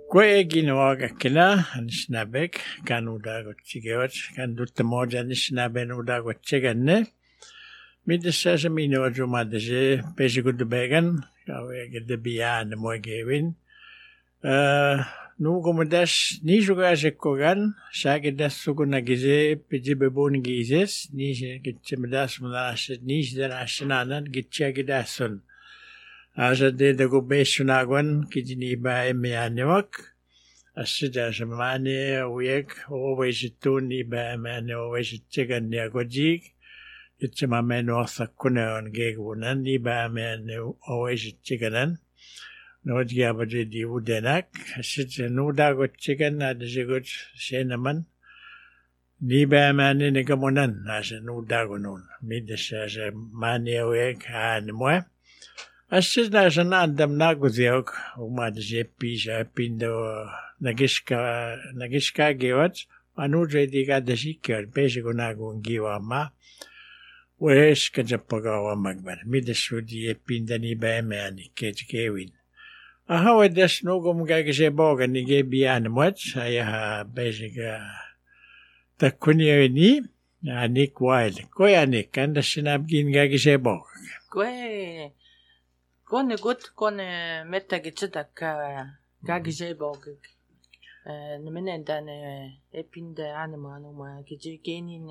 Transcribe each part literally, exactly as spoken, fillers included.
Kwe ginawa kila anishnabek kan uda gotchigewach kan dutta moja anisnaben uda gotchiganne midsa samino jumadje pejigudbegan kawe gedbiya ne moegewin uh nu gomodash ni jugaje kogan shagedas suguna gize pejibebon gizes ni gitchmedas manash ni darashnanan gitchagidasun Aja de de gobeshunagwan kijiniba emianewak asida jamane wiek always tuni ba man always chicken ne gojik itchama men osakuna on gegwunan ni ba man always chickenan no diabaje di udenak asida no dago chicken ad jegot shenaman ni ba man ne gamonan asa no dago non midesha mane wiek an moi Asisna sana andam naguziok umadje pisha pindo nagishka nagishka gewat anuje diga dashikar peshigonago giwama wesh kajapagawa magbar midashudi pindani baemani kechkewin aha wedash nogum gagishe boga nige bian much aya beshiga takunyeni anik wild koyanik kandashinabgin gagishe boga Koe Kone gut, kone metagitzedak gagizebog. Nemenen dan epinde animan uma gije genin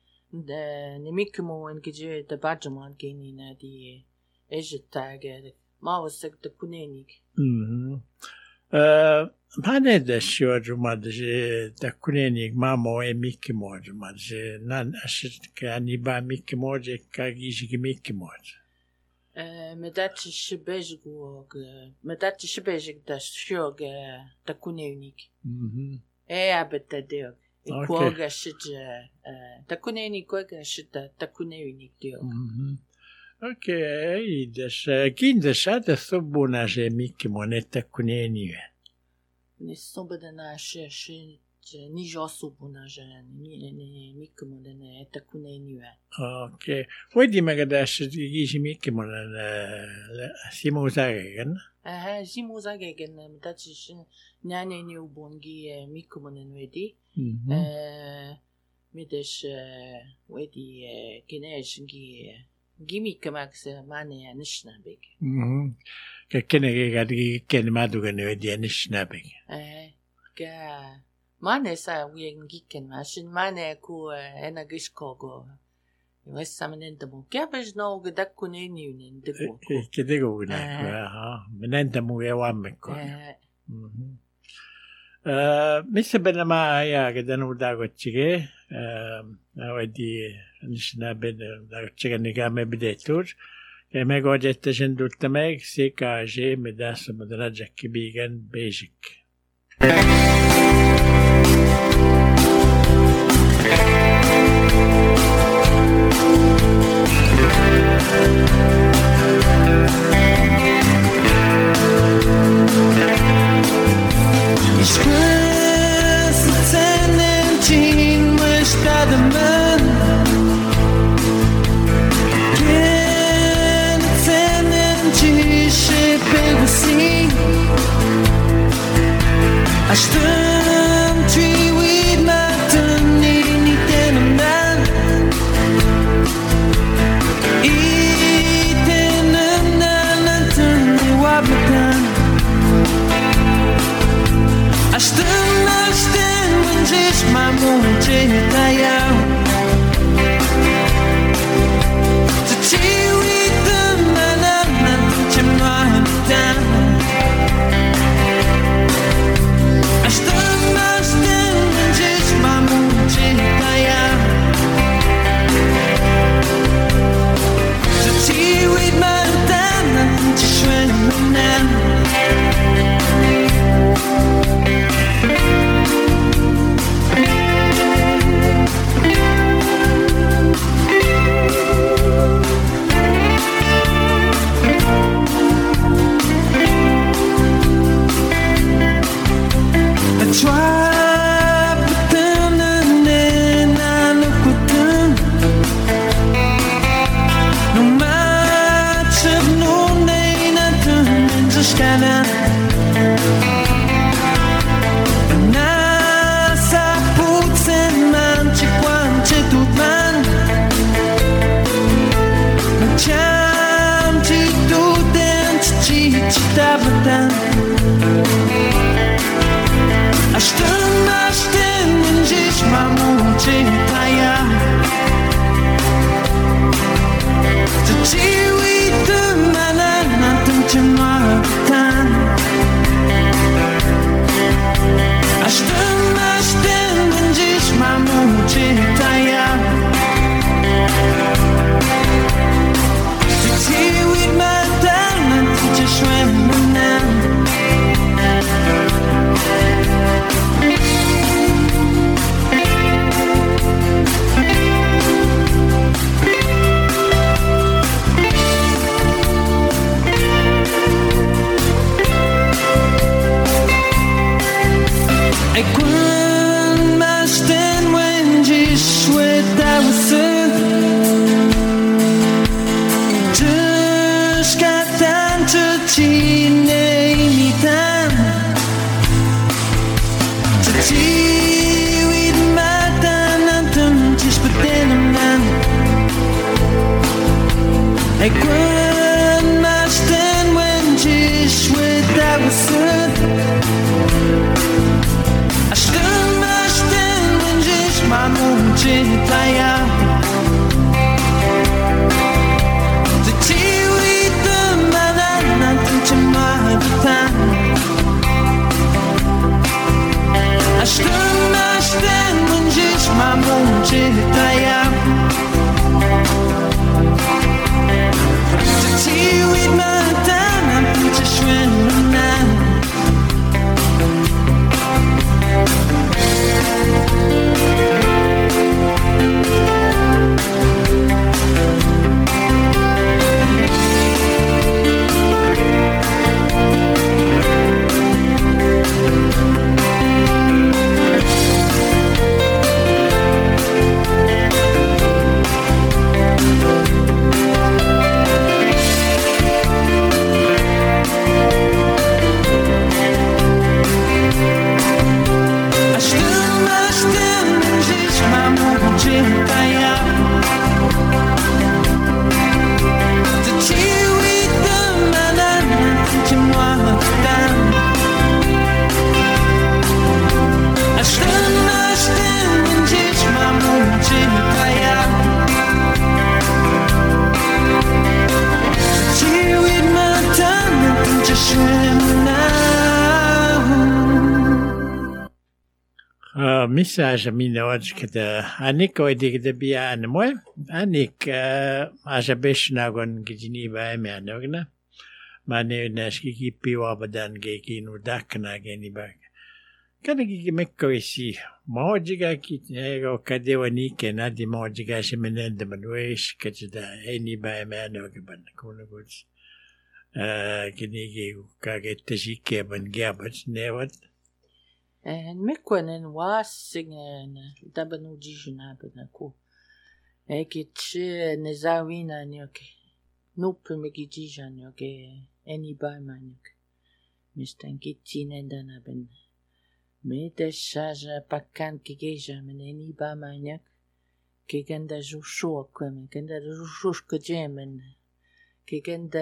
de nemikmo en gije de badjaman genin di ejetage mausek de kunenik. Mhm. Uh, pane de shojumadje de kunenik mamo emikmo jumadje nan ashit kaniba mikmo je kagije mikmo. Medat shibejgu medat shibejg da shog da kunenik. Mhm. E abetadeo. Koga shit da kunenik koga shit da kunenik dio. Mhm. Okay, das kinda shata subuna je mikmo netta kuneni. Ni sobada na she she ni josu buna je ni ni mikmo de ne ta kuneni. Okay. Wedi magadash gishi mikmo na simo zagen. Aha, simo zagen medat shi nyane ni ubongi mikmo ne wedi. Mhm. Eh midesh wedi kinesh gi gimik max mane nishnabek. Mhm. Ka kenege gadi ken maduga ne wedi nishnabek. Eh ga mane sa wien giken mashin mane ku ena gishkogo. Wessamen de mo gabes no gadak kuneni nen de ko. Ke de go na. Ha, menenta mu ya wameko. Eh Mhm. Uh, Misa benama ya gadan udago chige. Um, wedi nishnabed udago chige nigame bidetur. Ke me go jette shendutamek sika je medas madraja kibigan basic. Thank you. Ashtabatan Ashtan Ashtan Ninjish Mamuchi Taya Tachiwi Tumana Natum Chamatan Ashtan Ashtan Ninjish Mamuchi Taya Tachiwi Matan Natum Chamatan I couldn't stand when you sweat that was it. Just got down to tea, me down to tea with my down and just but then a man. I couldn't stand when you sweat that was it. Mamuchi Taya The tea with the manana Tinchimahatan Ashtan Ashtan Munjish Mamuchi Taya The tea with manana Tinchishwananan مساج من وجه كده أنيك ودي كده بيا أنمو أنيك عجبش ناقون كجني باي معنونا ما ناس كي بيوا بدن كي نوداك ناقيني باك كده كي مكويسي ما وجهك كي نيجو كده ونيك نادي ما وجهك شمن عند منويش كده أني باي معنوك بن كونه قلت كني كي كاجي تشيكي بن جابت نيوت En mikwanen wasingen dabanu dijuna benako. Ekiche nezawina nyoke. Nupe megijija nyoke eni ba manok. Mistan kitine dana ben. Me de shaja pakan kigeja men eni ba manok. Kigenda jushu kweme kenda jushu kajemen. Kigenda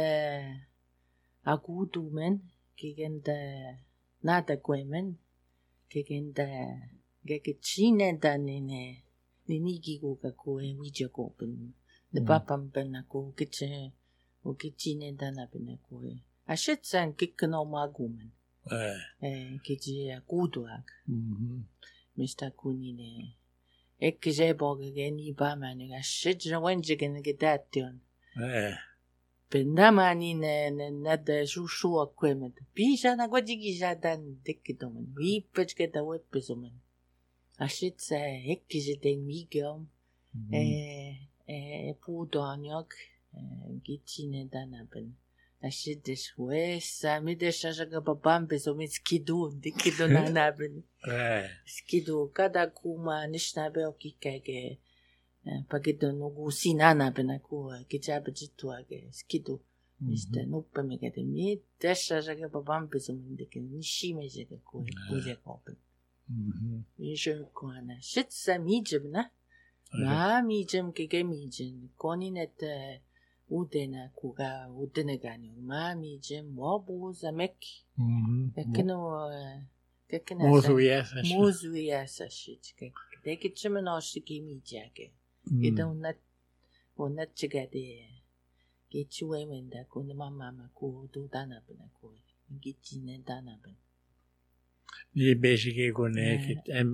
agudu men kigenda nada kwemen. Kegenda gekechine danine ninigi go kako e wija go ben de papam ben ako keche o kechine dana ben ako e ashet san kikno magumen eh eh keje akuduak mhm mister kunine ekje boge geni ba man ashet jawenje gen gedation eh Pendamani ne ne nada jushu akwemet. Bija na gwajigi jadan dekidomen. Vi pechke da wepesomen. Ashit se ekkije den migam. Eh eh pudonyok gitine danaben. Ashit des wesa midesha jaga babambe so mitskidu dikido nanaben. Eh skidu kada kuma nishnabe okikege. Pagido nugu sinana benako kijabajitu age skido Mister nupa megade mi desha jaga babambe zumindeke nishime jaga ko kuje kopen Nisho kwana shitsa mijem na ma mijem kege mijem koni net udena kuga udena ganyo mami jem wabuza meki Mhm. ekino kekina Mozu yasa. mozu yasa shit ke deki chimeno shiki mi jake ida unna unna chigade ke chuwe wenda ko ne mama ma ko do dana bana ko gichi ne dana bana Ni besige gone kit em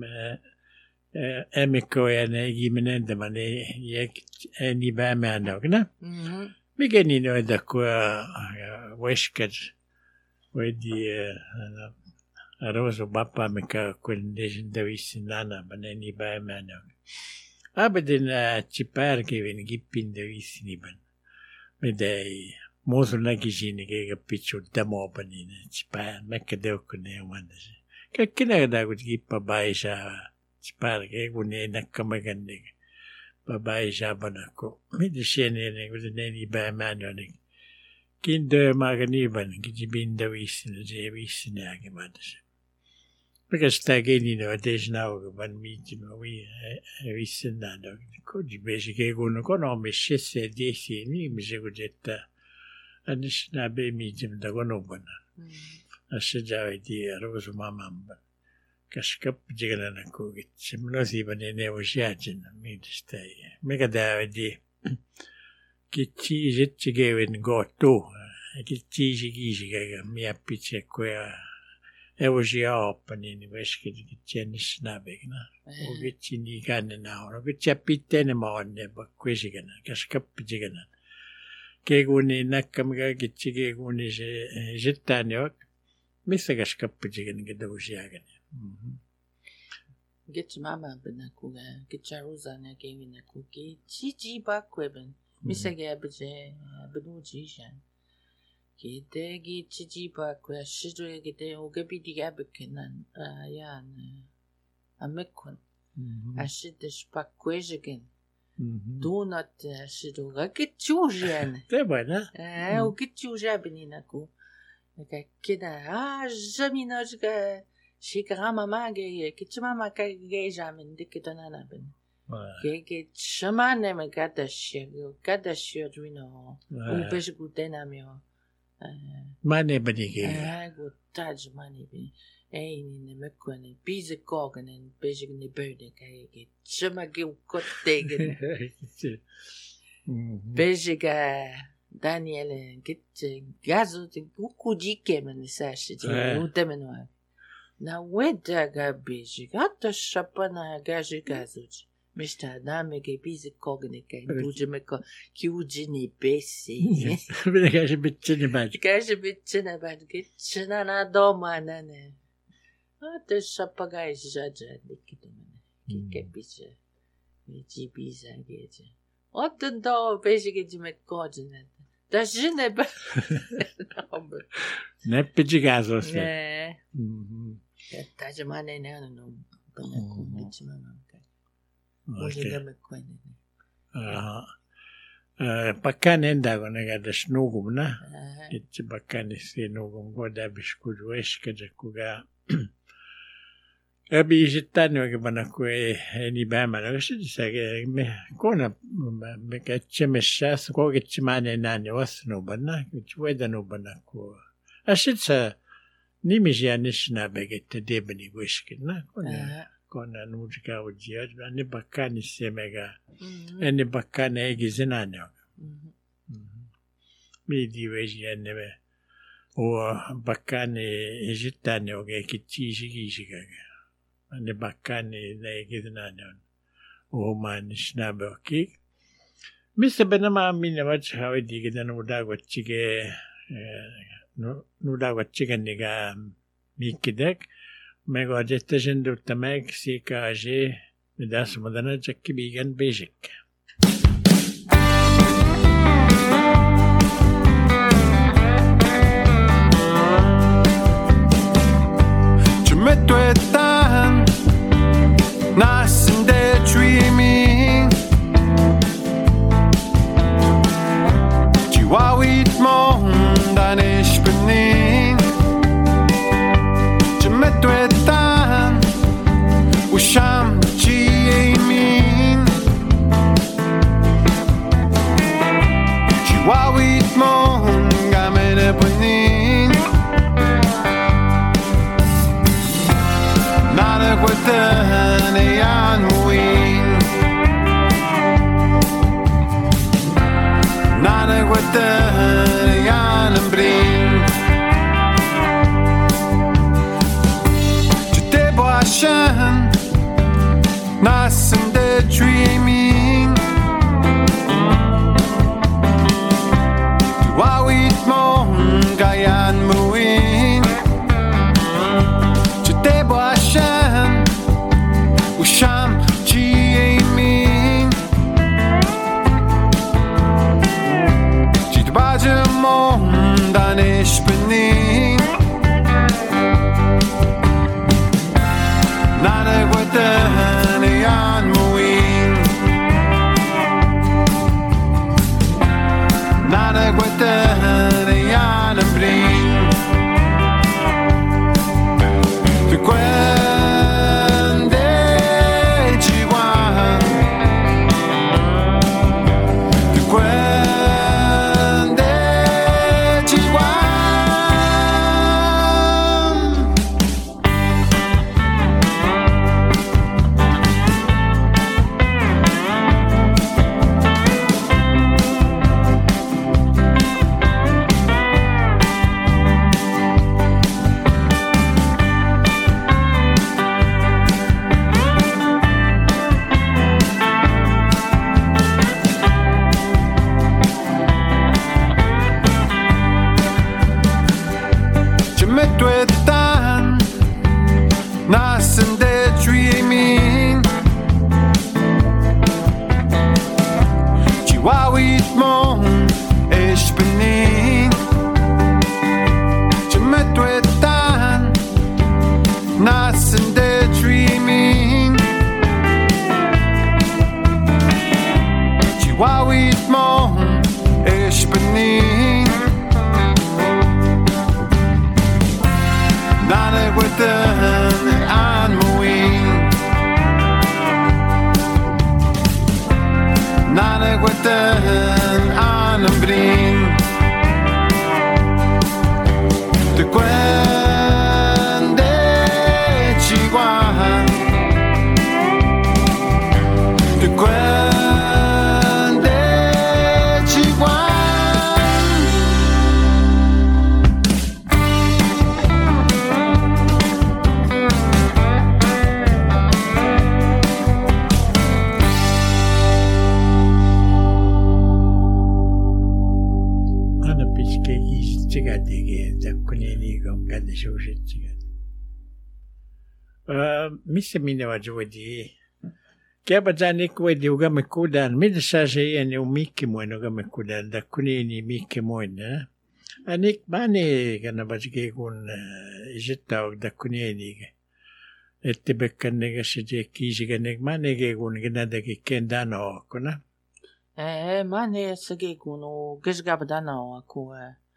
emiko ya ne gimenen de mane yek eni ba manog na. mhm Mi geni no da kwa wesket wedi aroso bappa me ka kun de visinana mane ni ba manog. Abedin chipar ke ven gippin de visini ban. Me dei mozo na gijini ke pichu demo panine chipar me ka de ko ne wanda. Ka kina da gut gippa baisha chipar ke gune na kamagande. Babaisha banako. Mi de shene ne gut ne ni ba manone. Kin de magani ban gijibin de visini je visini age madas. Because tageni no des now ban meet me we visini na ko di besike go no kono me shese desi ni mi je gutta. Anish na be meet me da go no ban. Ashaja di rozo mamamba. Kashkap jigana na ko git. Simno si ban ne o shajin mi stay. Mega da di kichi jet chigeven go to. Kichi jigi jiga mi apiche ko Evo já opa nini veske que tinha nisnabeg na. O que tinha gana na hora. O que tinha pitene maonne ba quasi gana. Kaskap jigana. Que guni nakamiga que tinha guni je jetaniok. Misa kaskap jigana que deu já gana. Get mama bana kuga get charuza na game na kuki chichi ba kweben. Misa ge abje benu jishan. Kitegi chichipa kwa shido gite ogabidi gabekenan ayan amekon ashide spakwejigen do not shido gakitjujen Te bana. eh ogitjuja benina ku ka kida ah jamina jga shikrama mage kitchama ka ge jamin dikitana na ben ke ke chamane me gata shego gata shedwino u bejgutena mio Mane banige. Ah, goed, taj mani bi. Ei ni ne mekone bize kogen en bezig ni beude kijk. Chama ge kottegen. Bezig Daniel git gazo de buku dike men sashi de utemenwa. Na weda ga bezig hatta shapana gaji gazo. Mister Dame ge bize kogen kijk. Duje meko kiuji ni besi. Ben ga je bitchine bad. Kaže bitchina bad gitchina na doma nane. Ah, te shapagai jaja dikito mane. Kike biche. Michi biza geje. Otten do bezige jime kojene. Da jine ba. Ne pijigazo se. Ne. Tajmane ne no. Bana ku bitchima man. Oje me kwene. Aha. Bakkan enda gona ga da snugum na. It bakkan se nugum goda biskudu eska de kuga. Abi jitano ke bana ko ni ba ma na shi sage me kona me ka chemesha ko ke chimane na ne wasno bana ke weda no bana ko. Ashitsa ni mi janishna begete debni wishkin na kona. Kona nujika ujia ni bakani semega ni bakani egizina mi di veji nebe o bakani egitane oge kichi shigi shiga ni bakani na egizina o man shnabe oki Mister Benama mina wach hawe digida no dago chige no dago chiga niga mikidek Mego adette jende tamek si kaje midas modana jakki bigan bejik. Tu me tuetan nasinde dreaming Tu wawit mondan ishpening Tu me tuetan Usham chi min within yan ween Nana within yan brin Today washan Nasim the dreaming Wawit mon gayan muin Today washan Usham chiamin Jidbaja mon danish benin Nana within yan muin Nana within yan brin Tu quende chiwan Tu quende chiwan Chimituetan Nasim de dreaming Chihuahuit mon Ishpenin Chimituetan Nasim de dreaming Chihuahuit mon Ishpenin Nana within an muin Nana within an brin Tu quende chiwan Tu quende chiwan Ana piske gis tigadege da kuneni gom gade shoje tigad. Uh, misse mine wajwadi. Kaba jani kwedi uga mekudan mid saje yani umiki moino uga mekudan da kuneni miki moina. Anik bani kana bajge kun ijetta da kuneni. Ettebekkanega sije kijiganek manege kun gnada ke kendano kuna. Eh, mane sage kuno gishgabdana ku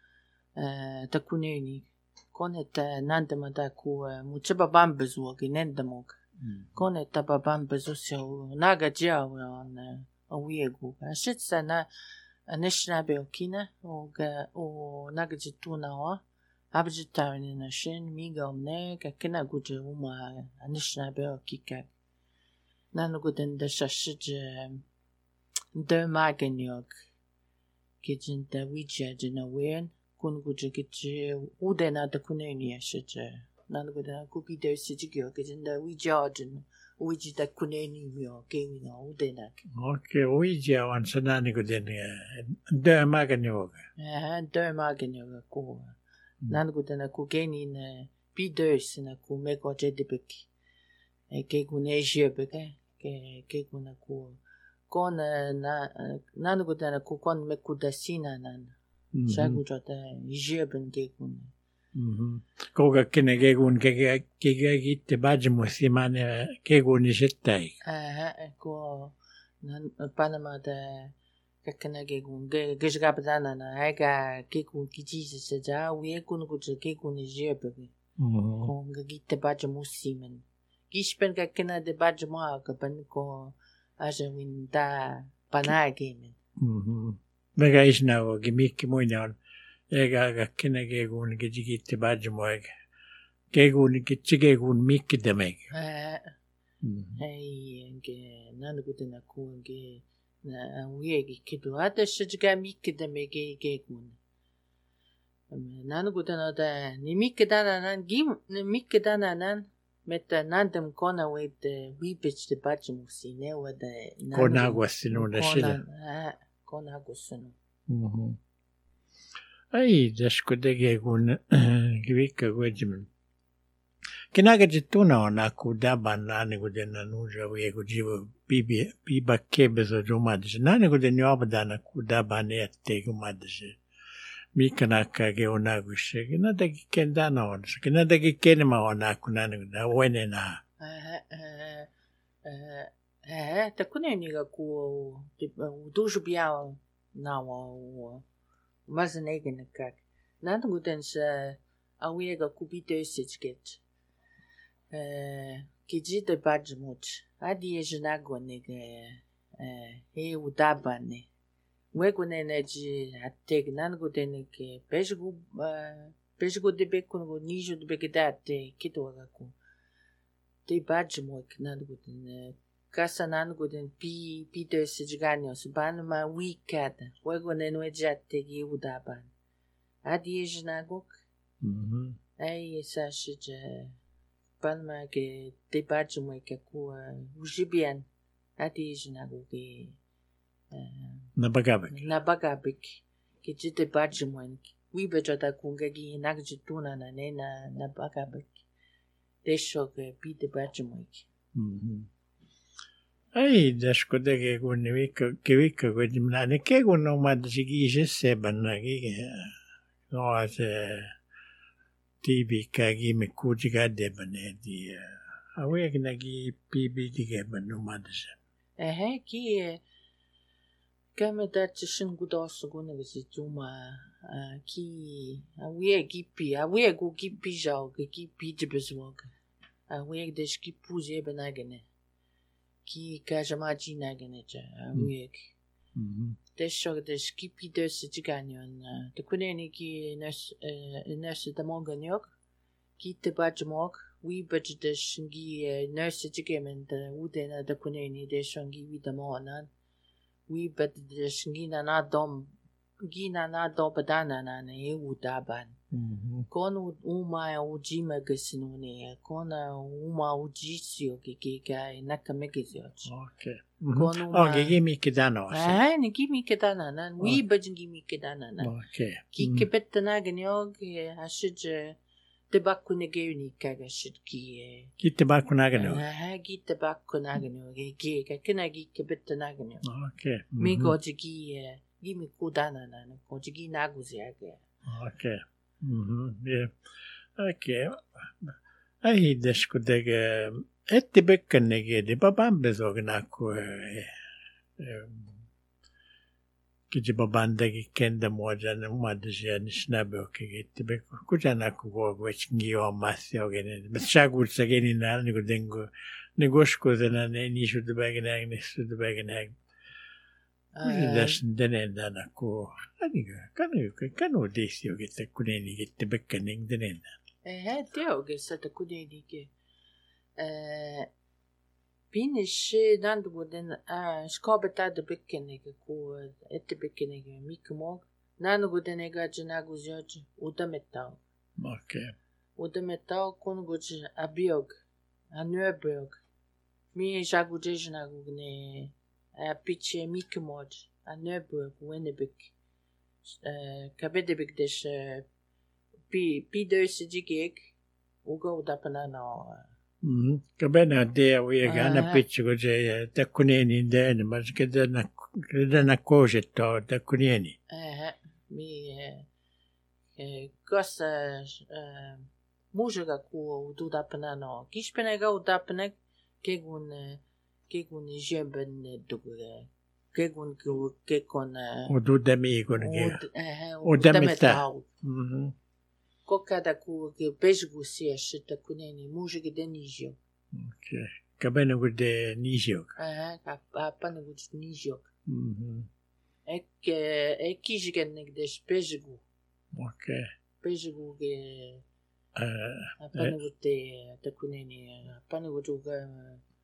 takuneni konet nandama da ku muchaba bambezu ginendamok konet taba bambezu so naga jaw on awiegu shitsa na anishna beokina o ga o naga jituna wa abjitawni na shin miga omne ka kina guje uma anishna beokika nanu guden da shashije de maganyok kitchen da wija jina wen kun guje kitche udena da kuneni ashje nan goda kupi de sijigyo kitchen da wija jin wiji da kuneni myo ke no udena Okay, wija wan sanani guden de maganyok. eh de maganyok ko nan goda na ku geni na pi de sina ku me ko je debek e ke gune jebe ke ke guna ku kon na nan goda ku kon me kudasina nan shagu jota jeben ke kun Mhm. Koga kene gegun ke ke gitte bajmo simane ke guni jettai. eh ko nan Panama da kakana gegun ge gejgabdana na aga ke kun kiji se ja we kun ku ke kun jebe ko gitte bajmo simen gispen kakana de bajmo ka ban ko aja winda panage Mhm. Mega isna o gimik moinan. Ega ga kene gegun gitte bajmo ega. Gegun gitte gegun mik demek. eh Ai anche nana kutana ku anche na uiegi kidu ata shijiga mikida mege gegun. Nana kutana da ni mikida nan gim ni mikida nan meta nandam kona with the wibich the bajimusi ne wada kona gwasino da shida. Kona gwasino. Ai dashkude gegun gwika gwajim. Kinaga jituna ona kudaba nani gudena nuja wego jivo bibi biba kebezo jumadje nani gudena yobadana kudaba ne attegu madje mikana kage ona gushe kina dagi kendana ona kina dagi kenema ona kunani na wene na eh eh eh takune niga ku duju biao na wa maznegen kak nani gudena sa awiega kubite sitget Kiji de Bajmuch, Adi Jinago nigga, he udabane. Weguneji at take nango denike, Pejgu, Pejgu de Becon, Nijo de Begdate, Kitogaku. De Bajmuk, Nangutin, Casa Nangudin, P. Peter Siganios, Banma weekad, Wegunenuejat take udaban. Adi Jinagok? Ay, Sashija. Palma que te bate muito que com o gibian até já não que na bagabek na bagabek que te te bate muito we beja da com que na que tu na na na na bagabek deixou que pi te bate muito ai das coisas que com o que que que o de na ne que com não mais de que já se banna que não é T V kagi me kujiga debane di awe nagi P B dige banu madse eh ki kama dat shin gudos guna gisi tuma ki awe gipi awe go gipi jao gipi de bezwog awe des ki puje benagene ki kajamaji nagene ja awe Desho des kipi de siganion de kuneni ki nes nes de monganiok ki te bajmok we budget de shingi nes sigamen de udena de kuneni de shingi wi de monan we bud de shingi na na dom gina na do badana na ne udaban kon uma ujima gesinone kon uma ujisio ki ki kai nakamegizio okay oh gimi kedano ah ni gimi kedana na we bajin gimi kedana na okay ki kebetna gnyog ashij te bakune geuni kaga shid ki ki te bakuna gno ah ki te bakuna gno ge ge ka kina gi kebetna gno okay mi gojigi gimi kudana na gojigi naguziage okay mhm yeah okay ai desko dege etti bekkene gedi babam bezogna ko kiji babam dege kenda mojan madje nisnabe okegeti bek kujana ko gochingi o masio gene beshagur sageni na ni godengo negoshko zena ne ni shude bagene ne shude bagene Das denen dana ko aniga kanu kanu desio gete kuneni gete bekkening denen eh teo ge sata kuneni ge eh binishe nandu den a skobeta de bekkening ko ette bekkening mikmog nanu den ega jnagu zjoj udametao okay udametao kon goj abiog anöbog mi jagu jnagu ne a pitche mikmod a Neuburg Winnebek kabedebek des pi pi dus jigek ugo dapana no mhm kabena de we gana pitche go je ta kuneni de ne mas keda na keda na koje to ta kuneni eh mi eh kosa mujaga ku du dapana no kishpenega udapana kegun kegun jeben dugre kegun kekon o du demi gon ge o demeta mhm kokada ku ke pesgu si ashita kuneni mujige denijio okay kabena go de nijio eh ka pana go nijio mhm ek ek kijigen nek de pesgu okay pesgu ge eh pana go te kuneni pana go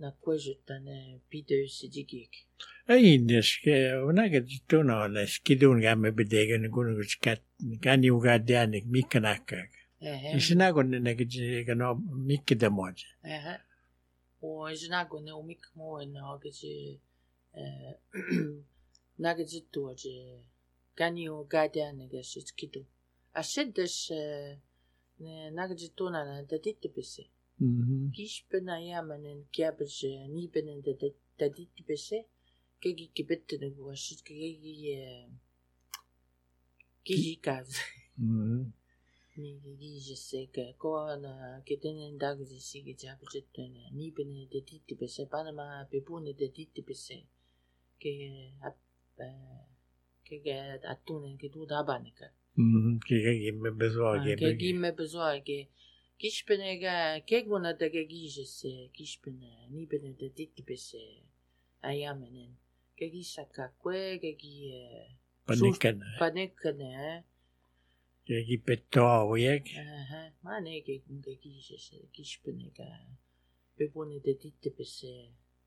nakkuajutane pideussidikik. Aindeske unagajituna na skidun gamme bedegen gunugus kat kan ugadianik mikanakkak. Ehe. Isinagon nagji gano mikidamoj. Ehe. Og isnagone umikmoen hagaji eh nagajituaje kanio gadianik skidun. Ashiddash ne nagajituna na daditbise. Mhm. Kishpena yamanen kiabaj nibenen daditbise. Kegi kibettene guashit kegi kegi kaz. Mhm. Mi gigi seke ko na kitenen dagzi sigi jabjetene ni bene de titi bese panama pepune de titi bese ke ap ke ke atune ke tu dabaneka. Mhm. Kige gimme bezorge. Ke gimme bezorge. Kishpene ga ke guna de gigi se kishpene ni bene de titi bese ayamenen. Kegi sakakwe kegi Panikana. panikane. Kigi pettoavujek. Aha, ma ne ke ke kishese kishpene ka pepone de titepese.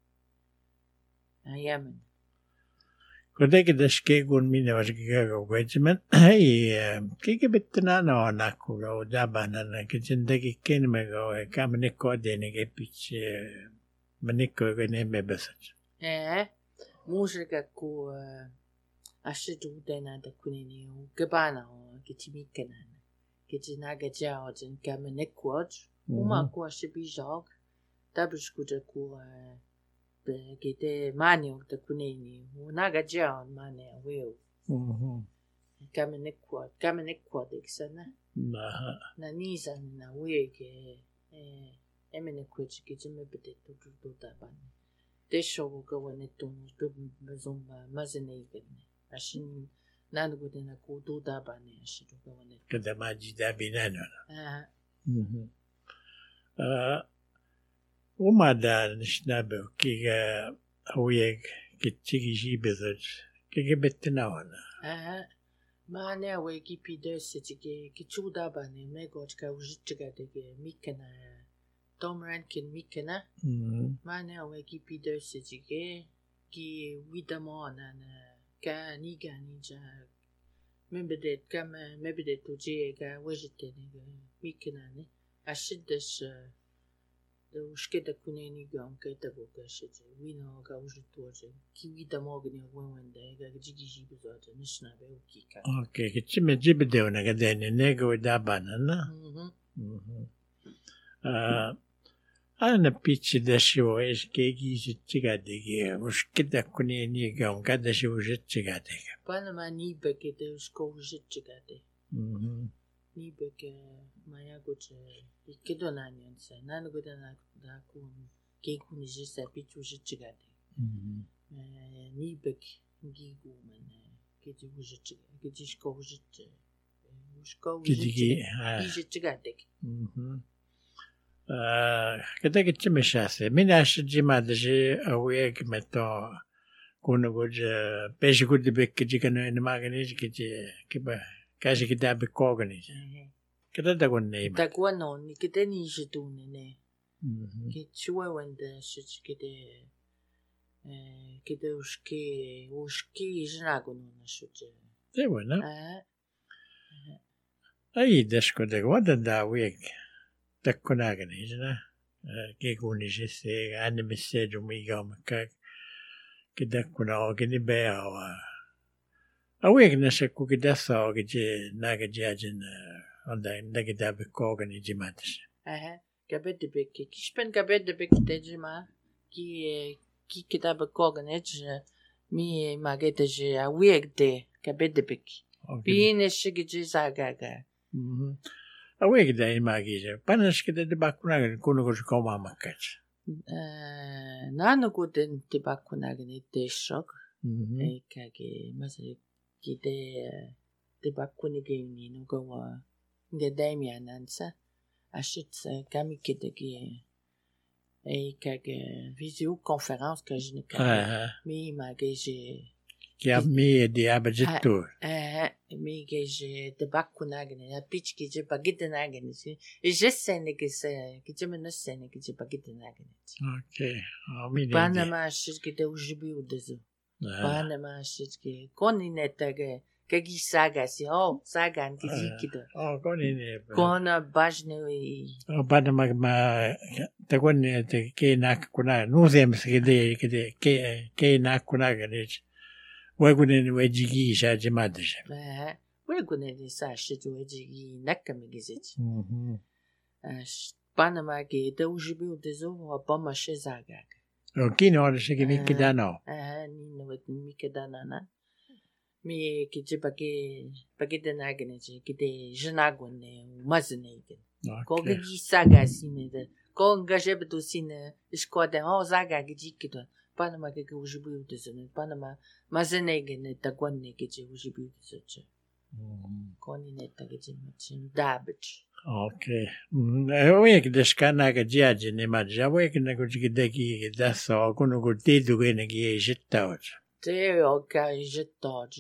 Ayamen. Kodeke deske gun mine was gigago regiment. Hey, kige bettena no nakugo dabana na kitendegi kenmego kameneko denege pitch maniko gene mebesach. Eh, musika ku ashidu dena da kunini gabana o kitimikana. Kitinaga jao jen kameneko. Uma ku ashibijog. Dabishkuja ku be gite manio da kunini. Unaga jao mane weo. Mhm. Kameneko, kameneko diksana. Nah. Na nisa na wege eh emene kwechi kijime bete tu tu taban. Desho go wane tu tu bezomba mazene igene. Ashin nanu go na ku tu taban ashin go wane. Kada majida binano. Ah Mhm. Uh, umada nishnabe kiga huyeg kitigi jibezaj. Kige bettena wana. ah mane we kipide sitike kichuda bane megochka ujichiga dege mikena Tom Rankin mikena. Mhm. Mane we kipide sitike ki widamona na ka niga nija membedet kama membedet tuje ga wajite ne mikena ne ashiddash de ushkeda kuneni ga onketa go gashite wino ga ujitoje ki widamogni wende ga jigi jibu zote nishna be ukika. Okay, kitime jibedewna gadene nego dabana na. Mhm. Mhm. Uh, ana pitch desho es kegi jittigadege ushkeda kuneni ga onkada shu jittigadege. Panama ni beke de usko ujitchigade. Mhm. Ni beke maya goche ikedo nanyansa nanu go na da ku ke ku ni jisa pichu ujitchigade. Mhm. Ni beke gigu man ke ji ujitchigade ke ji sko ujitche. Usko Kitigi. ujitchigade. Mhm. Uh, kada kitime shase. Mina shijimadaji aweg meto kuno goje peshi gudi bekke jikano en maganij kiti kiba kashi kitabe koganij. Kada da gonne ima. Da guano ni kede ni jidune ne. Mhm. Ke chue wende shich kede eh kede ushke ushke jnago no na shuje. De bueno. Ah Ai desko de wada da weg. Takkonaganij na. Ke kuni jese ane message umiga makak. Kidakkuna ogini bea wa. Aweg nasa kukidasa ogiji nagajajin onda nagadabe kogani jimatas. ah kabede beke kishpen kabede beke tejima ki ki kitabe koganej mi magete je aweg de kabede beke. Bine shigiji zagaga. Mhm. Aweg da imagije. Panas kida de bakunagan kuno goji koma makach. Eh nanu guden tibakunagni deshok. Mhm. E kage masari kide tibakunige ni no go nge Damien nansa. Ashitsa kami kide ki e kage visioconférence que je ne Ah. mi magege Kia mi di abajitu. Eh, mi che je de bakkunagene, a pitch che je bagitnagene. E je sene che se, che je me sene che je bagitnagene. Okay. Oh, mi di. Panama shit che de ujibi udezu. Panama shit che con inetege. Che chi saga si oh saga anche zikido. Oh, con ini. Con bajne. Oh, Panama ma te con te che nak kuna nu sem che de che de che che nak kuna che de. Wegune wejigi sha jimadje. Eh, wegune sa shi wejigi nakami gizit. Mhm. Panama che de ujibi udezu ba ma she zaga. O kino de se che mi kidano. Eh, ni no mi kidana na. Mi che je pake pake de nagene je che de jnagone mazne ke. Ko ge saga si me de. Ko ngaje betu sine iskode o zaga ge jikido. Panama che ujibi udezu Panama mazne ge ne tagwane ke je ujibi udezu. Ko ni ne tage je machin dabich. Okay. Oye che descana che giaje ne mangia, vuoi che ne così che chi da so con un dedo che ne che jetta oggi. Te o ka jetta oggi.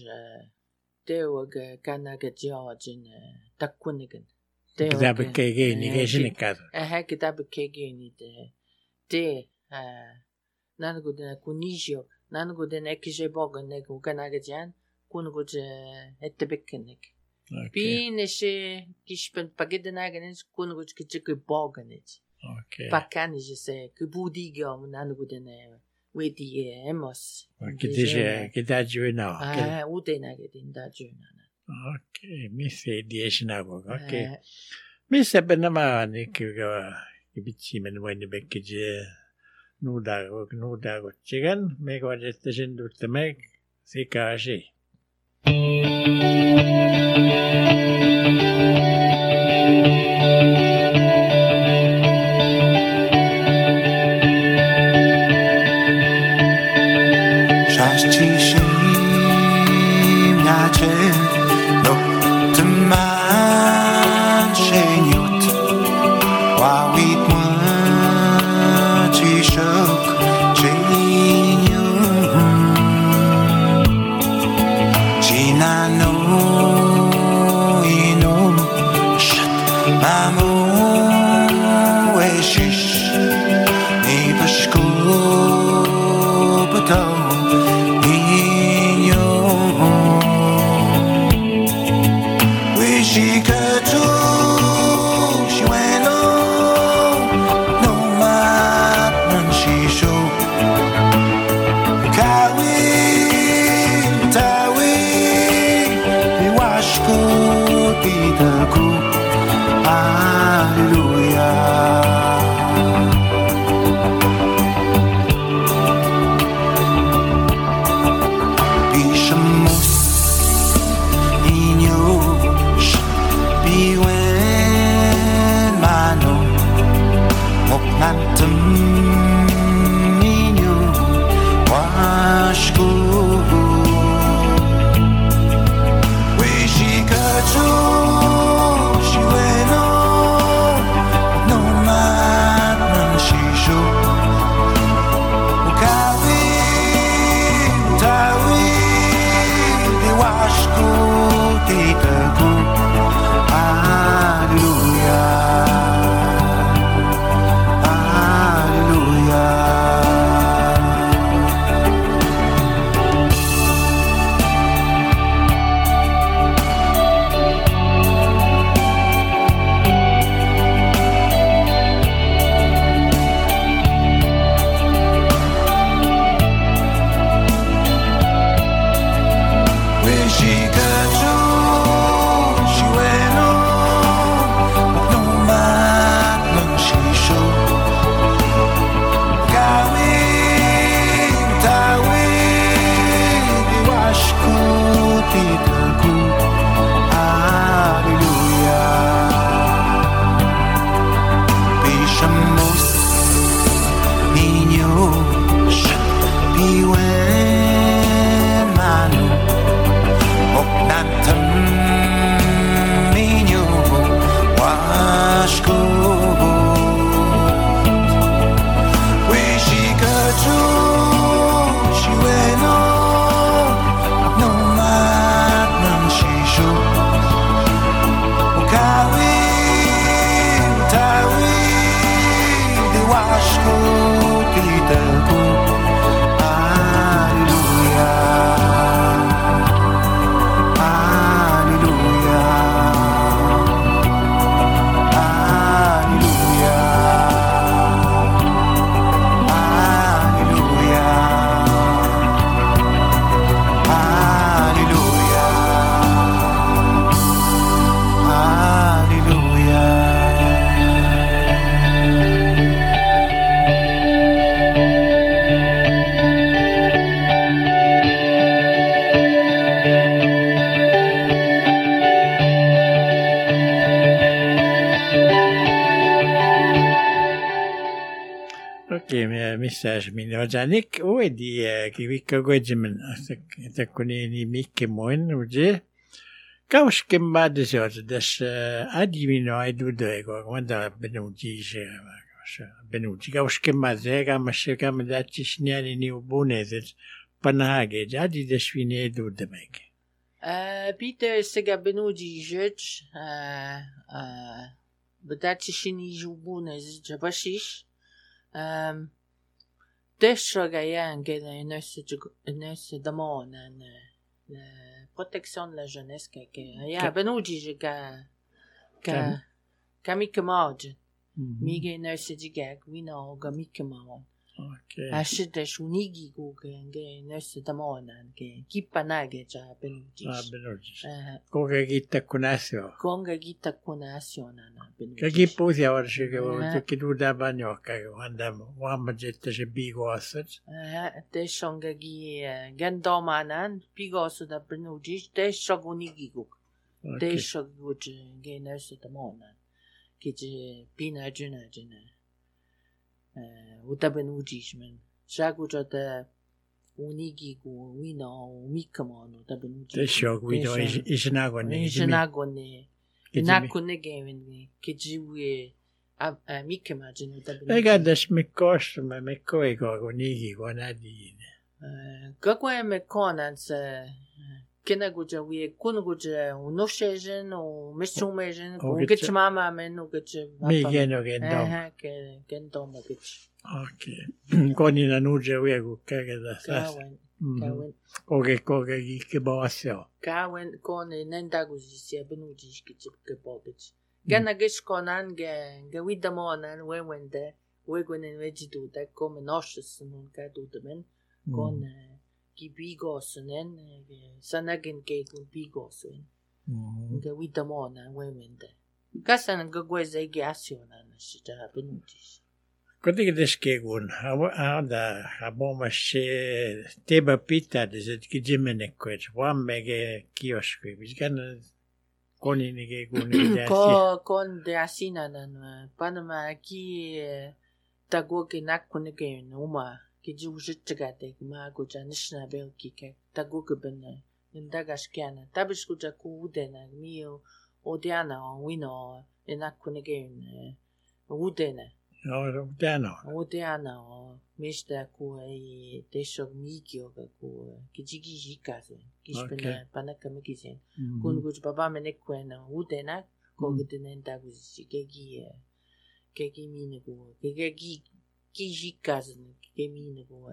Te o che kana che giaje ne takkunigen. Te da perché che ne che ne caso. Eh che da perché che ni te. Te eh nan go de kunijio, nan go de ne che je bogan ne go kana che jan, kun go je ette bekkenek. Bine și kișpen pagedanagenes kunuguc kichike boganet. Okay. Pakanije se kubudiga munanugudene wedi emos. Che dice che da giù no. Ah, udenage din da giuna. Okay, mi se dieci nago. Okay. Mi se benama ne che che bici men wende becche je nuda nuda go chigan me go jeste jindu te me se kashi. Hallelujah. Message minä janik uedi kivikka gojimen takuni mikke moin uje kauske madse das adivino aidudo quando benuti benuti kauske madse kamashe kamadati shniani ni ubunezet panage jadi de shvine dude meg Peter sega benuti jech bedati shini jubunez jabashish um Deshogayan que nesse demande la protection de la jeunesse que ya benuji ga ga kamike marge mige nesse digag we know ga mike marge okay ashite shunigi go ge nesse demande que kipanage ja benuji ah benuji koga gitta kunasio konga gitta kunasio na benuji che chi posi ora che che tu da bagno che quando uomo jette je bigo asset eh te shonga gi gandomanan bigo su da benuji te shogunigi go te shoguji ge nesse demande che je pina juna juna eh uta benuji men shagujo da unigi go wino mikamo da benuji te shog we do is na goni is na goni na kunne game che jiwe a mikama jinu da benuji ega das me costa ma me coi go unigi go na di eh gakwa me konans kena guja we kun guja uno shejen o meshumejen ugich mama menu gich mi geno gendo eh che gendo ma gich okay koni na nuje we go kage da sa koge koge che boasio kawen kon nenda guji se benuji gich ke bogich gana gich konan ge ge widamonan we wende we gonen vejidu da come noshes nun ka du men kon ki bigosunen sanagen ke kun bigosun ga witamona wemende kasan ga gweze gasιona na shita benuti Kodi deske gun ada aboma she teba pita de zet ki jimene kwet wam mege kioskwe bizkan koni nige gun ko kon de asina na panama ki tago ke nakune ke numa ki jujitga de ma go janishna bel ki ke tago ke ben ndaga skana tabish go jaku udena mio odiana wino enakune ke udena no udena odiana mista ku ai desho mikio ku ki jigi jikaze kispena panaka mikisen kun go baba mene kwena udena ko gudene ndago jikegi kegi mine go kegi ki jikaze Gemine go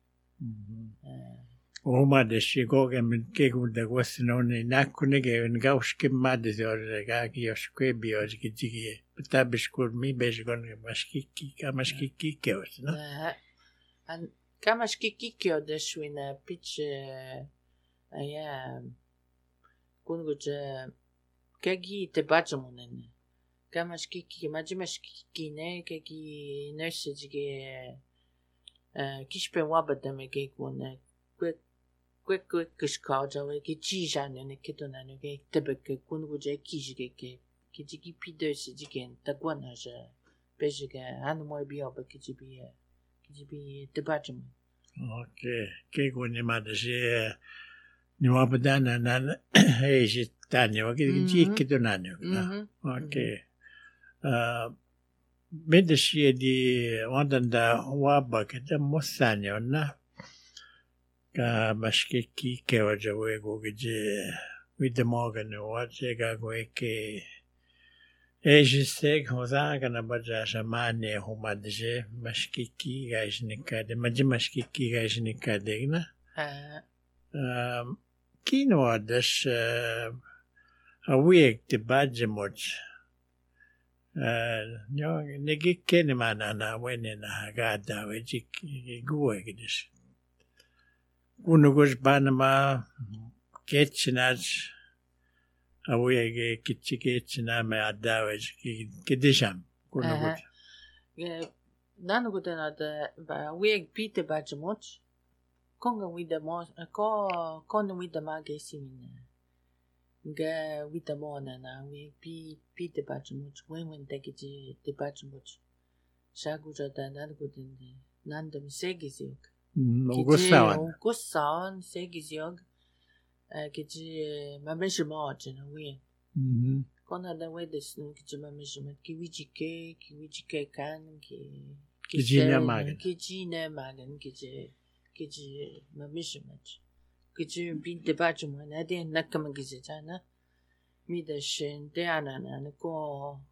Oma de shigo gem ke gu de gosnone nakune ge en gauske made zor ga ki oskwe bio ki jigi tabish kur mi bej gon maski ki kamaski ki ke os no an kamaski ki ke de shwina pitch aya kun go je kegi te bajamonen kamaski ki majimaski ki ne kegi nesse jige Kishpe wabada me ke kone quick quick quick kishka jawe ke jijane ne ketona ne ke tebeke kun guje kijige ke ke jigi pide se jigen tagwana je bejige an mo bi oba ke jibi ke jibi tebajum okay ke kone madaje ni wabada na na e jitane wa ke jigi ketona ne okay uh Medesje di wandanda waba kita mosanya na ka maske ki ke waja we go gje with the morgan waje ga go ke Ejiseg hozagana bajaja mane humadje mashkiki gajnikade maji mashkiki gajnikadegna um kino das a week de bajmoj uh no negi kenema na wene na gada wejik guegdes unugos banama ketchinaj أوي كتشكيتشنا ما عداوج كديشام كل Aha. Nanu na da ba we pite ba jmoch. Konga we da mo ko kon we da ma ge simina. Ga we da mo na na we pi pite ba jmoch wen wen da ge de ba jmoch. Shagu ja da nanu de nan da misegisiok. Gusawan Gusawan segisiok. Kiji mamishimo na we. Kona da we des no kiji mamishimo kiwijike kiwijike kan ki kiji na magan kiji na magan kiji kiji mamishimo kiji bin de bajmo na de nakam kiji jana mi da shin de ana na ko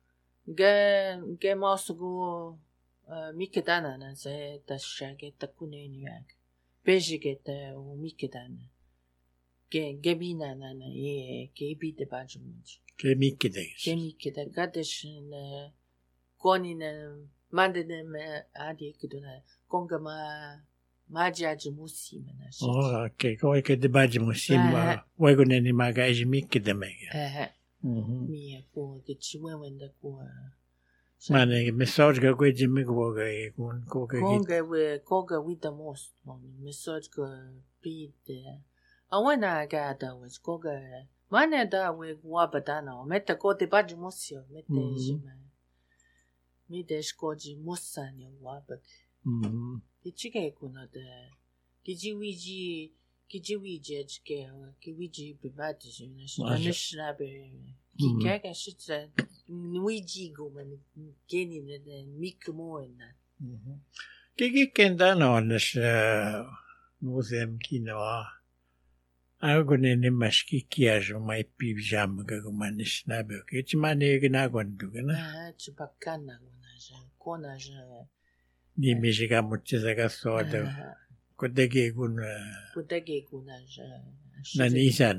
ga ga mosgo mikidana na se da shage takune niak bejige ta mikidana Ge gebina na na ye gebi de bajumuj. Kemikide. Kemikide gadesh na koni na mande na me adi kiduna konga ma maja jumusi mana. Oh, okay. Ko ke de bajumusi ma wego ne ni magaji mikide mega. Eh. Mhm. Mi ko ke chiwe wenda ko. Mane message ga ko jimi ko ga ko ko ke. Konga we konga with the most. Message go be there. Awana ga da was koga mana da we wabadana meta ko de baj musio mete jima mi de skoji musanya wabak mhm kichike kuna de kijiwiji kijiwiji ke kiwiji bibati jina shana shrabe kikaka shitsa nuiji goman geni de mikmo na mhm kiki kenda no nas musem kino Algo ne maski kiajo mai pijama ga manis na be ke chimane gna gondu gna ah chupakana gna ja kona ja ni mijiga mutse ga soda kodege gun kodege guna ja na nisan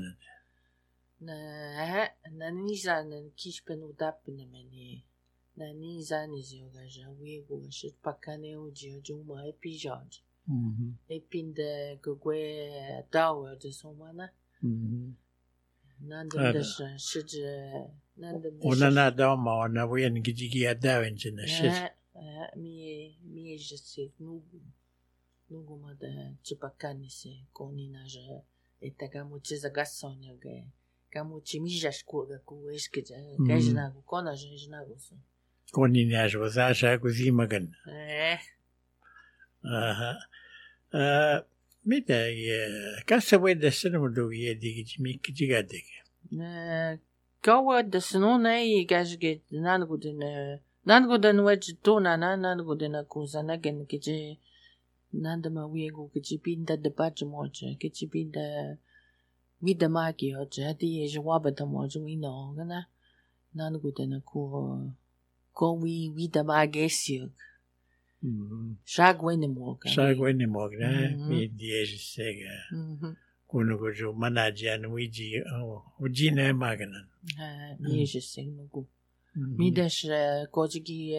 na na nisan kishpen udap ne meni na nisan izyoga ja wego chupakane uji jo mai pijama Mhm. E pinde gwe dawa de somana. Mhm. Nanda de shije nanda de. Ona na da ma ona wen gijigi ada wen jina shije. Eh mi mi je sais nous nous ma de chipakani se koni na je etaka muchiza gasonya ge kamuchi mijash ko ga ko eske ja gajna ko kona je jna go so. Koni na je za sha ko zimagan. Eh. Aha. Uh, mida ye kasa we de sinu do ye digi mi kijiga digi. Eh, kawa de sinu na ye gajge nangu de ne nangu de nwaj to na na nangu de na kuza na gen kiji nanda ma wiego kiji pinda de baj moje kiji pinda vida magi oje di ye jwaba de moje wi no gana nangu de na ko ko wi vida magi siog. Shagwene moga. Shagwene moga, mi diege sega. Kuno gojo manajan wiji ujine maganan. Ha, mi je segu. Mi dash kojigi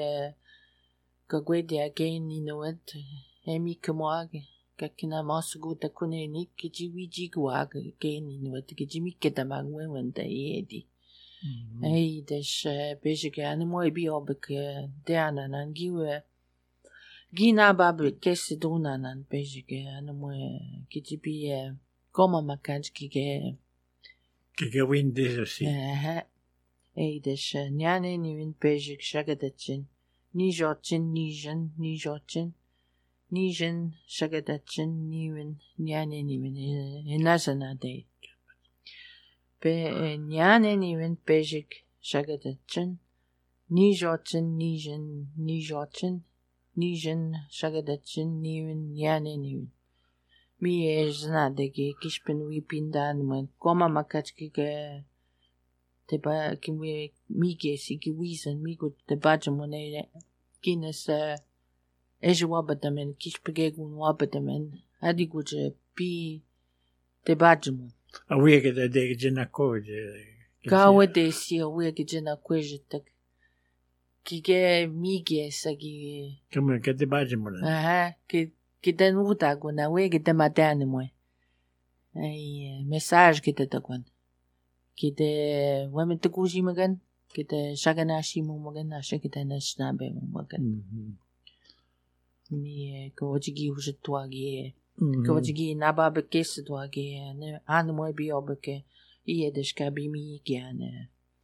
kagwede again ni noet. Emi kmoage. Kakina masugu ta kune ni kiji wiji guag again ni noet kiji mi kedamag wenda yedi. Ei dash bejige animo ebi obek deana nangiwe. Gina babu kesi duna nan pejike anu mo kitipi koma makanj kige kige winde si eh eh desh nyane ni win pejik shagadachin ni jochin ni jen ni jochin ni jen shagadachin ni win nyane ni win inasana de pe nyane ni win pejik shagadachin ni jochin ni jen ni jochin Nijen shagadachin niwin yane niwin. Mi e jna de ge kishpen wipindan man koma makachki ge te ba ki we mige si ki wisan migo te baja mo ne kinas eje wabatamen kishpegegun wabatamen adi guje pi te baja mo A we ke de de jina ko je. kawe de si a we ke jina kweje tak ki ge mige sa ki Como que te baje mo. aha ki ki den uta guna we ke te matane mo ai message ki te takwan ki te wame te kuji magan ki te shaganashi mo magan na shi ki te nashnabe mo magan ni ko jigi huje twagi ko jigi nababe kes twagi ne an mo bi obke ie de skabi mi kiane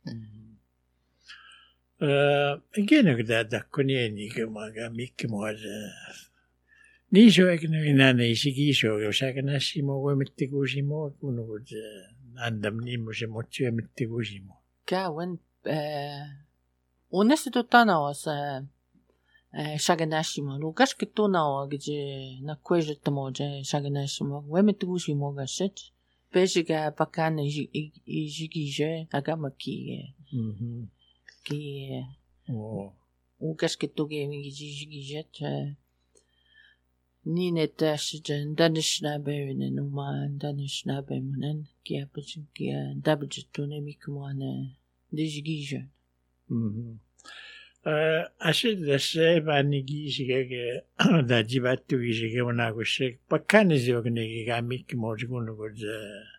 Eh, igen da da koni ni ke maga mik mo ni jo ek no ina ne shigi sho yo shaganashi mo we mitte kuji mo kuno je andam ni mo je mo tue mitte kuji mo. ka wen eh onesto to tana was shaganashi mo lugash ke to na gdzie na kweje tamo je shaganashi mo we mitte kuji mo ga shit Peshiga pakane jigi je agama ki Mhm. ki Oh. o qu'est-ce que tu gagnes jigi je ni ne tash je danishna be ne no ma danishna be munen ki a petit ki a dabje to ne mi kumane de jigi je Mhm. Eh, ashe da se ba ni gi shige ke da jibatu gi shige ona go she pakane je ogne gi ga mik mo je kuno go je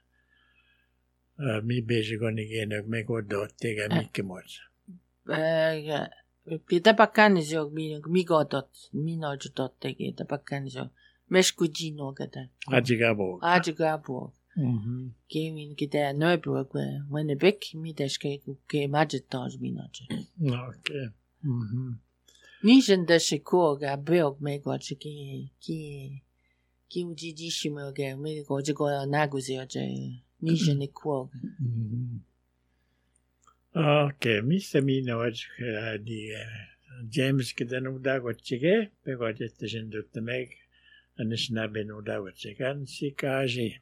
mi beje go ni ge ne me go do te ga mik mo. eh pita pakane je mi mi godot mi no je dot te ge da pakane je meshkuji no gada Aji ga bo. ajiga bo Mhm. Gaming kita no bro when the big mi deske ke majetaj mi noche Okay. Mhm. ni jende shiko ga beog me go chiki ki ki uji ji shimo ga me go ji go na gu ze je ni jende ko Mhm. Okay, mi se mi no aj di James ke den uda go chige pe go je te jendo te meg anishna ben uda go chigan sikaji.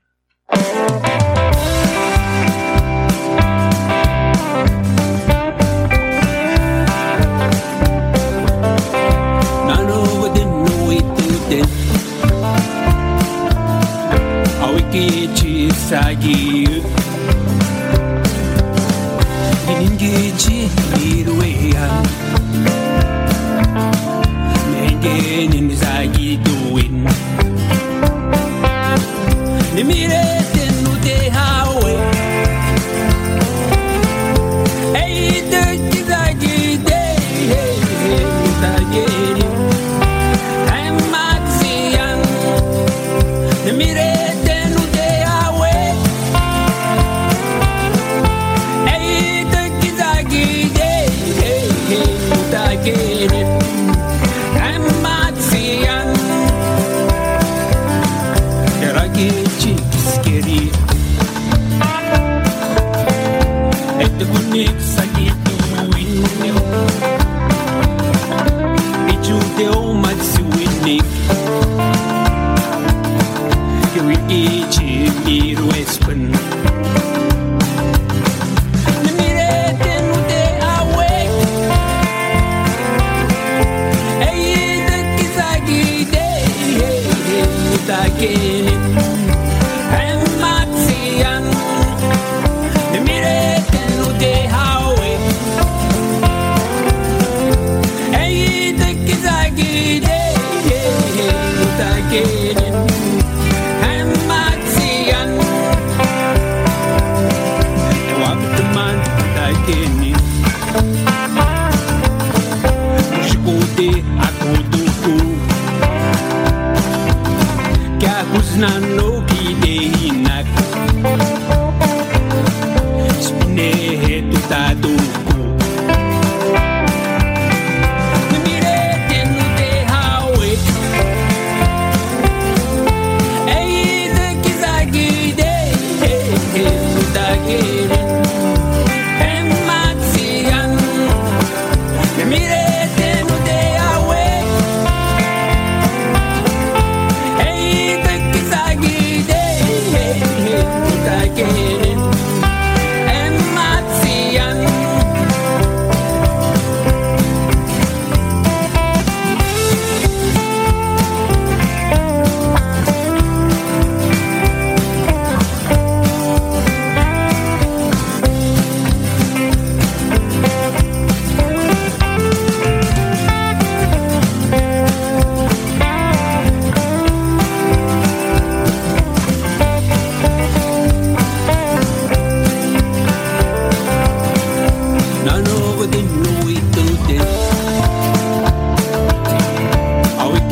Nano within no way to den. Awiki chi sagi. Ningi chi mirwean. Nenge nin sagi doin. Nimire tenu te hawe. Hey, the kizagi day. Hey, hey, kizagi. I'm Maxian. Nimire tenu te hawe. Hey, the kizagi day. Hey, hey, kizagi. I'm Maxian. Karagichi, scary.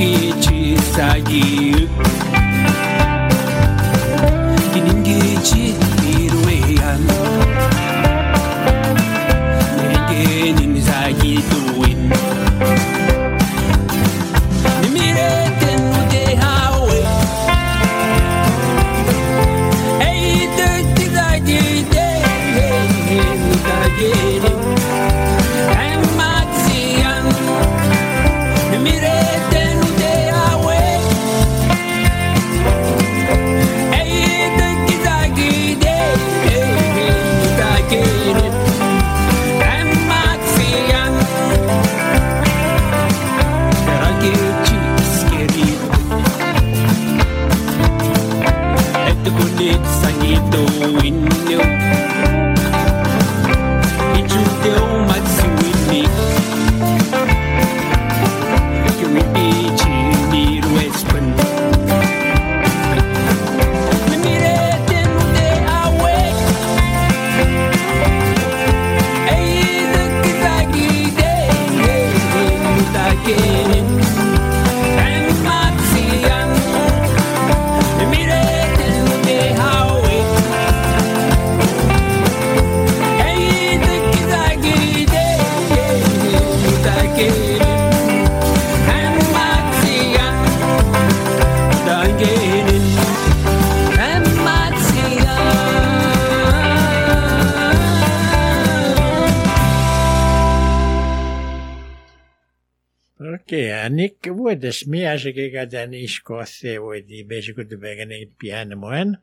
Ragi Chisagi Kiningichi Iruean Negenin Zagi Duin Nimireten Ude Hawe Hey, dirty Zagi Day Zagi I'm Maxian Nimireten Ude Hawe Hey, dirty Zagi Day Zagi I'm Maxian Ragi Scary At the good Sanito window Ichudeo Matsuini Kiripichi Nirwespen Nimireten Ude Awe Ay the Kizagi Day Utakenin And Maxian Nimireten Ude Awe Ay the Kizagi Day Utakenin And Maxian Utakenin And Maxian Okei, anik vuodes mies kekätän iskoasse voidi besikutupäikäinen pianomoen.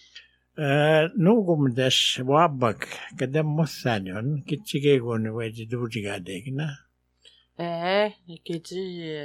Nugum des wabak kadam musanyon kitsike kun voidi tuutikadekna. Eh, kiji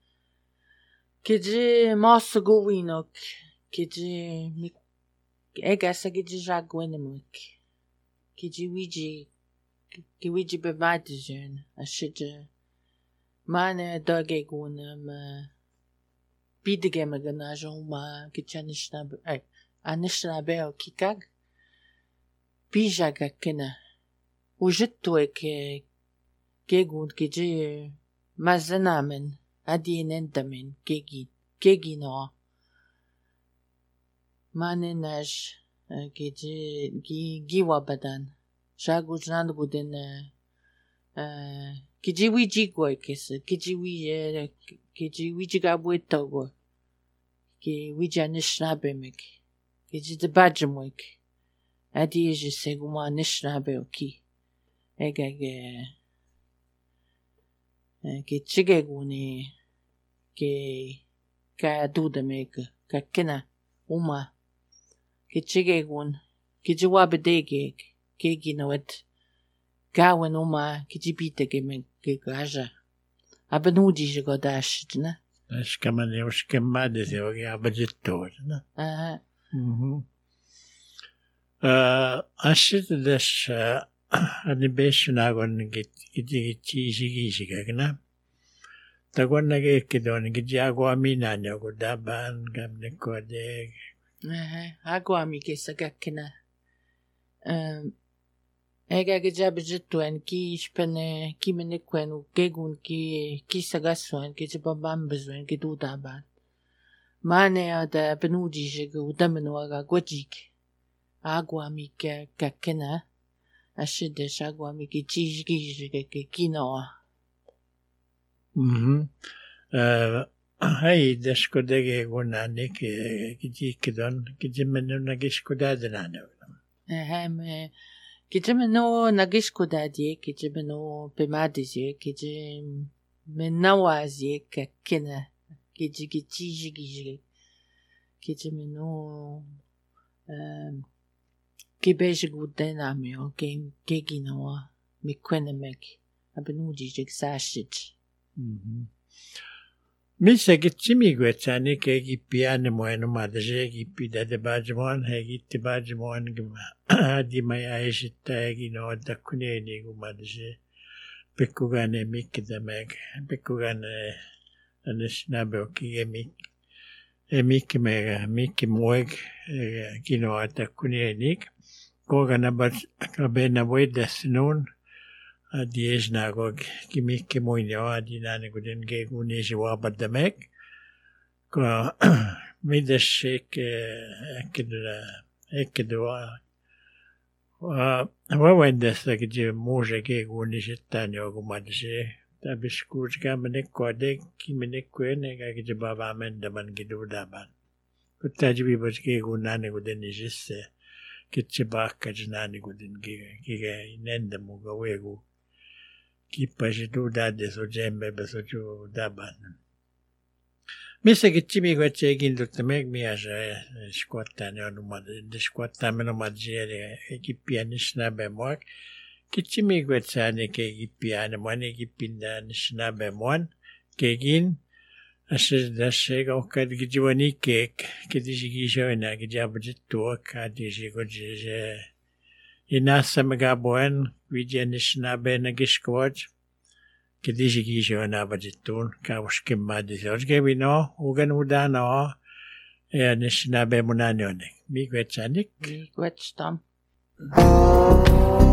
kiji mosguinok kiji mik egasa kiji jagwenemuk kiji wiji ki wiji bevadijen ashije mane doge gunam bidige magana joma kichanishna eh anishna beo kikag bijaga kena ujitto ke kegun kiji mazanamen adinen damen kegi kegi no mane naj kiji gi giwa badan shagujnan guden kiji wiji goy kes kiji wi kiji wiji gabueto go ki wiji nishnabemek kiji de bajmoik adi je seguma nishnabe oki egege ke chige guni ke ka dudemek ka kena uma ke chige gun kiji wabedege ke ginowet gawen uma kiji bitege me ke gaja abenudi je godash na Das kan man jo skemma det så jag budgetår. aha Mhm. Eh, asit des ani besnagon git git chisi gisi gagna. Tagon nage kidon git agua mina ne godaban gamne kode. aha agua mi ke sagakena um ega geja budgetuen ki spene ki mene kwenu gegun ki ki sagasuen ki jabam bezuen ki dudaban mane ada benudi je godameno aga gojik agua mi ke kakena ashide agua mi ki chiji ke ke kinoa Mhm. Eh, hai des kodege gonane ke git kidon git menu nage skodadana. ehem kijimeno nagishko dadie kijimeno pemadizie kijim menawazie kakena kiji kichiji giji kijimeno um kibeje gudenamio ke keginoa mikwenemek abenuji jigsashich Mhm. Missä gitsimi gwetsani ke gipiane moen madje gipida de bajmon he gitti bajmon di mai aishita gino dakune ni gumadje pekugane mikde meg pekugane anisna beoki emik emik me mik moeg gino dakune ni kogana bas kabena voidas nun Adies nagog kimik kimoinyo adi nane guden ge gune jiwa badamek Ko mides ikke ikke det ikke det var Vavendessa kiti muusa keikuuni sitten joku madisi. Tapi skuuska menekko adekki menekko enega kiti baba mendaman kidudaban. Kutta jibi bos keikuunani kuten sisse. Kitsi bakka jinani kuten kike inenda muga wegu. Kippasi tudade so jembe beso ju daban. Missä kitsi kutsi ekin tutta meg miasa skuottani on umad de skuottamen umad jere ekippiani snabe moak. Kitsi kutsi ke ekippiani mon ekippindan snabe mon kegin asas dasse okkad gijwani kek kidisi gishoina gijabjittu kadisi kutsi inassa megaboen vidiani snabe na giskot. Kidisi gishoina bajitun kauskin madisi osgevino ugan udano ja nisnabe munanionek. Mi kvetsanik? Mi kvetstam.